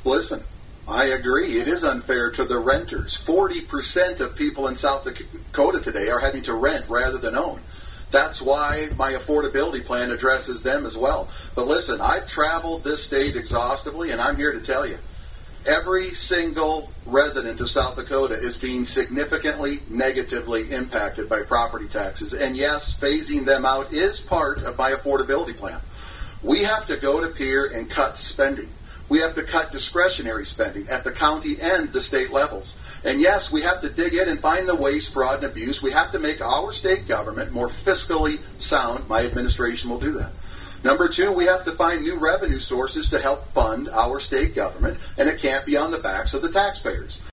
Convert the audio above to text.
Listen, I agree. It is unfair to the renters. 40% of people in South Dakota today are having to rent rather than own. That's why my affordability plan addresses them as well. But listen, I've traveled this state exhaustively, and I'm here to tell you, every single resident of South Dakota is being significantly negatively impacted by property taxes. And yes, phasing them out is part of my affordability plan. We have to go to Pierre and cut spending. We have to cut discretionary spending at the county and the state levels. And yes, we have to dig in and find the waste, fraud, and abuse. We have to make our state government more fiscally sound. My administration will do that. Number two, we have to find new revenue sources to help fund our state government, and it can't be on the backs of the taxpayers.